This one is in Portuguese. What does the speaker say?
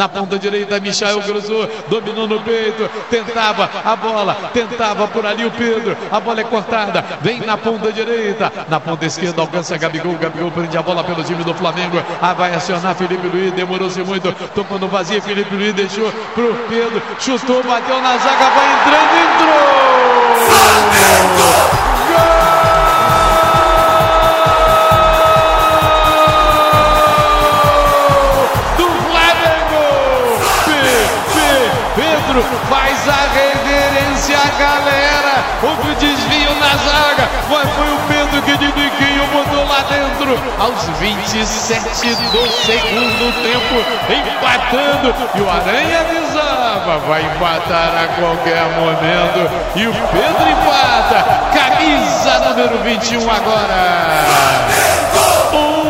na ponta direita, Michael cruzou, dominou no peito, tentava a bola, tentava por ali o Pedro, a bola é cortada, vem na ponta direita, na ponta esquerda alcança Gabigol, Gabigol prende a bola pelo time do Flamengo, vai acionar Felipe Luiz, demorou-se muito, tocou no vazio, Felipe Luiz deixou pro Pedro, chutou, bateu na zaga, vai entrando, entrou! Flamengo! Pedro faz a reverência, galera. Houve desvio na zaga, mas foi o Pedro que de biquinho botou lá dentro. Aos 27 do segundo tempo, empatando. E o Aranha avisava, vai empatar a qualquer momento. E o Pedro empata. Camisa número 21 agora.